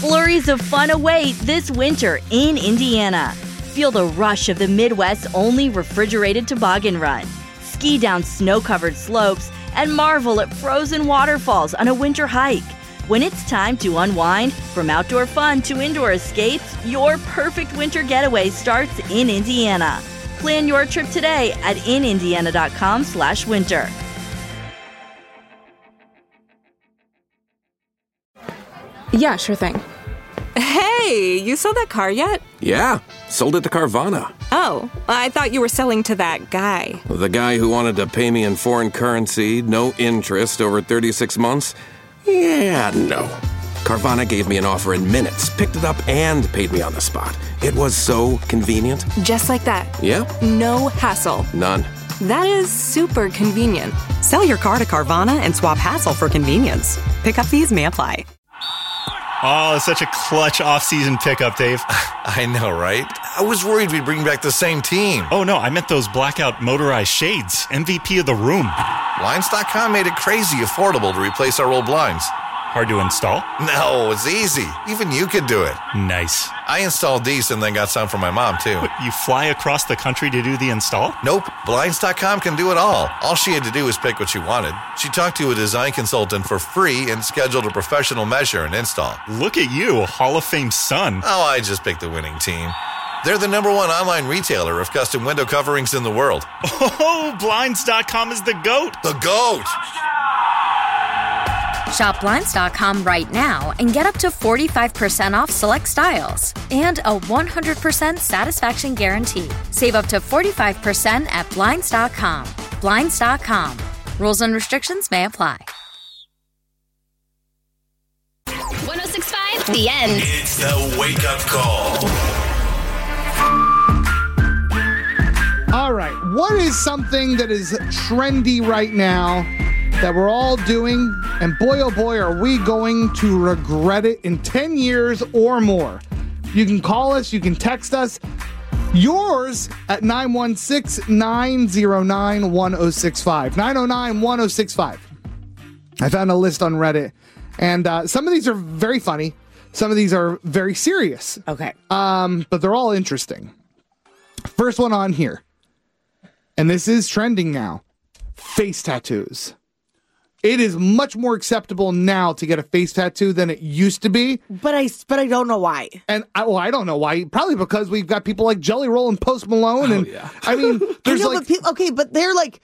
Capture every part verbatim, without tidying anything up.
Flurries of fun await this winter in Indiana. Feel the rush of the Midwest's only refrigerated toboggan run. Ski down snow-covered slopes and marvel at frozen waterfalls on a winter hike. When it's time to unwind, from outdoor fun to indoor escapes, your perfect winter getaway starts in Indiana. Plan your trip today at in indiana dot com slash winter. Yeah, sure thing. Hey, you sold that car yet? Yeah, sold it to Carvana. Oh, I thought you were selling to that guy. The guy who wanted to pay me in foreign currency, no interest, over thirty-six months? Yeah, no. Carvana gave me an offer in minutes, picked it up, and paid me on the spot. It was so convenient. Just like that. Yeah? No hassle. None. That is super convenient. Sell your car to Carvana and swap hassle for convenience. Pickup fees may apply. Oh, such a clutch off-season pickup, Dave. I know, right? I was worried we'd bring back the same team. Oh, no, I meant those blackout motorized shades. M V P of the room. Blinds dot com made it crazy affordable to replace our old blinds. Hard to install? No, it's easy. Even you could do it. Nice. I installed these and then got some for my mom, too. What, you fly across the country to do the install? Nope. Blinds dot com can do it all. All she had to do was pick what she wanted. She talked to a design consultant for free and scheduled a professional measure and install. Look at you, Hall of Fame son. Oh, I just picked the winning team. They're the number one online retailer of custom window coverings in the world. Oh, Blinds dot com is the GOAT. The GOAT! Shop Blinds dot com right now and get up to forty-five percent off select styles and a one hundred percent satisfaction guarantee. Save up to forty-five percent at Blinds dot com. Blinds dot com. Rules and restrictions may apply. one oh six point five, The End. It's the wake-up call. All right, what is something that is trendy right now that we're all doing, and boy oh boy are we going to regret it in ten years or more? You can call us, you can text us, yours at nine one six, nine oh nine, one oh six five, nine oh nine, one oh six five. I found a list on Reddit, and uh, some of these are very funny, some of these are very serious. Okay. Um, but they're all interesting. First one on here, and this is trending now, face tattoos. It is much more acceptable now to get a face tattoo than it used to be. But I, but I don't know why. And I, well, I don't know why. Probably because we've got people like Jelly Roll and Post Malone. And oh, yeah. I mean, there's I know, like, but pe- okay, but they're like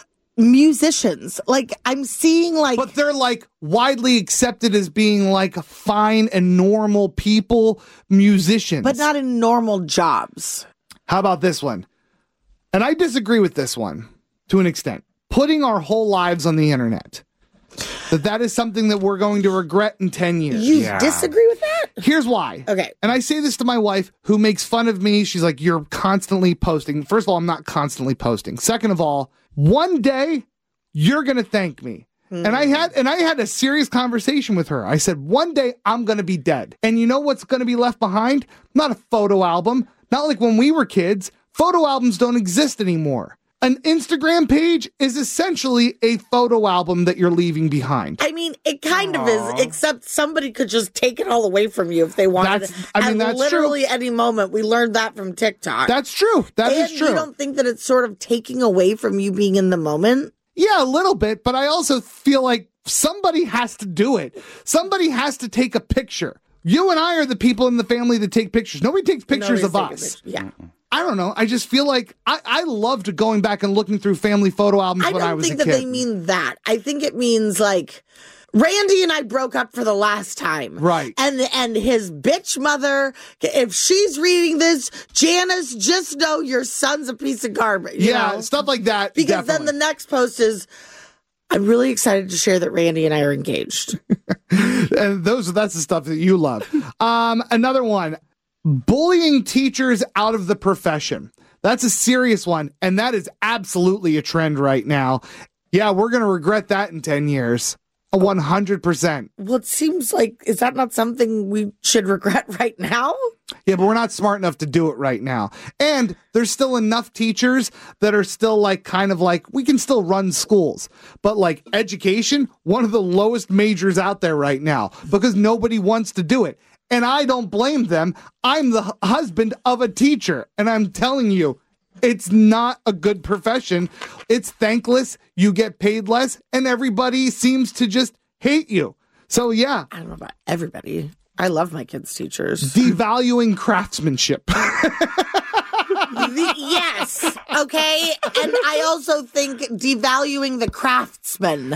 musicians. Like I'm seeing like, but they're like widely accepted as being like fine and normal people, musicians, but not in normal jobs. How about this one? And I disagree with this one to an extent. Putting our whole lives on the internet. That that is something that we're going to regret in ten years. You yeah. disagree with that? Here's why. Okay. And I say this to my wife, who makes fun of me. She's like, you're constantly posting. First of all, I'm not constantly posting. Second of all, one day you're going to thank me. Mm. And I had and I had a serious conversation with her. I said, one day I'm going to be dead. And you know what's going to be left behind? Not a photo album. Not like when we were kids. Photo albums don't exist anymore. An Instagram page is essentially a photo album that you're leaving behind. I mean, it kind Aww. of is, except somebody could just take it all away from you if they wanted. That's, I mean, At that's literally true. any moment. We learned that from TikTok. That's true. That and is true. You don't think that it's sort of taking away from you being in the moment? Yeah, a little bit, but I also feel like somebody has to do it. Somebody has to take a picture. You and I are the people in the family that take pictures. Nobody takes pictures Nobody's of us. Picture. Yeah. I don't know. I just feel like I, I loved going back and looking through family photo albums I when I was a kid. I don't think that they mean that. I think it means like Randy and I broke up for the last time. Right. And and his bitch mother, if she's reading this, Janice, just know your son's a piece of garbage. You yeah, know? Stuff like that. Because definitely. then the next post is, I'm really excited to share that Randy and I are engaged. And those that's the stuff that you love. Um, another one. Bullying teachers out of the profession. That's a serious one, and that is absolutely a trend right now. Yeah, we're going to regret that in ten years. one hundred percent. Well, it seems like, is that not something we should regret right now? Yeah, but we're not smart enough to do it right now. And there's still enough teachers that are still like, kind of like, we can still run schools. But like education, one of the lowest majors out there right now because nobody wants to do it. And I don't blame them. I'm the hu- husband of a teacher. And I'm telling you, it's not a good profession. It's thankless. You get paid less. And everybody seems to just hate you. So, yeah. I don't know about everybody. I love my kids' teachers. Devaluing craftsmanship. The, yes. Okay. And I also think devaluing the craftsman.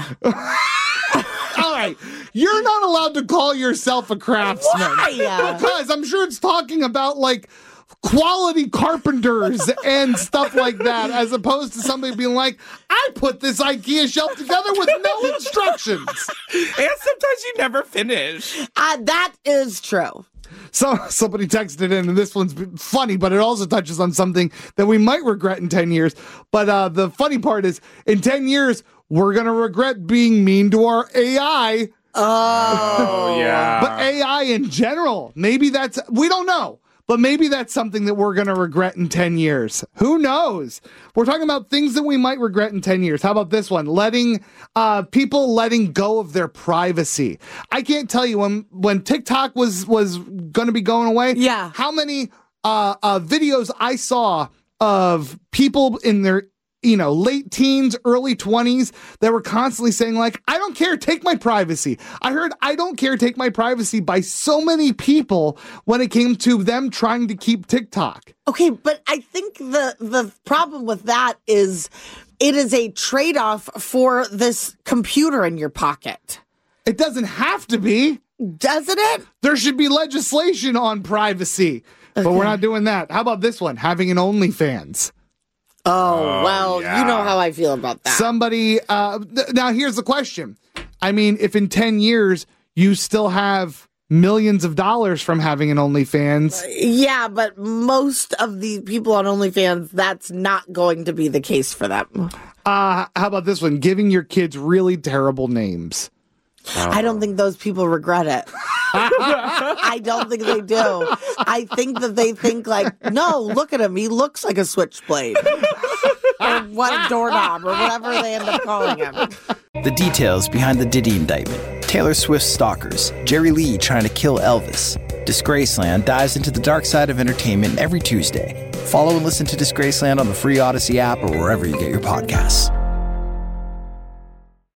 All right. You're not allowed to call yourself a craftsman. Why? Because I'm sure it's talking about like quality carpenters and stuff like that, as opposed to somebody being like, I put this IKEA shelf together with no instructions. And sometimes you never finish. Uh, that is true. So somebody texted in, and this one's funny, but it also touches on something that we might regret in ten years. But uh, the funny part is, in ten years, we're going to regret being mean to our A I. Oh, yeah. But A I in general, maybe that's, we don't know. But maybe that's something that we're going to regret in ten years. Who knows? We're talking about things that we might regret in ten years. How about this one? Letting uh, people letting go of their privacy. I can't tell you when when TikTok was was going to be going away. Yeah. How many uh, uh, videos I saw of people in their you know, late teens, early twenties that were constantly saying like, I don't care, take my privacy. I heard I don't care, take my privacy by so many people when it came to them trying to keep TikTok. Okay, but I think the the problem with that is it is a trade-off for this computer in your pocket. It doesn't have to be. Doesn't it? There should be legislation on privacy, okay. But we're not doing that. How about this one? Having an OnlyFans. Oh, well, yeah. You know how I feel about that. Somebody, uh, th- now here's the question. I mean, if in ten years you still have millions of dollars from having an OnlyFans. Yeah, but most of the people on OnlyFans, that's not going to be the case for them. Uh, how about this one? Giving your kids really terrible names. Oh. I don't think those people regret it. I don't think they do. I think that they think like, no, look at him. He looks like a switchblade. Or what, a doorknob, or whatever they end up calling him. The details behind the Diddy indictment. Taylor Swift's stalkers. Jerry Lee trying to kill Elvis. Disgraceland dives into the dark side of entertainment every Tuesday. Follow and listen to Disgraceland on the free Odyssey app or wherever you get your podcasts.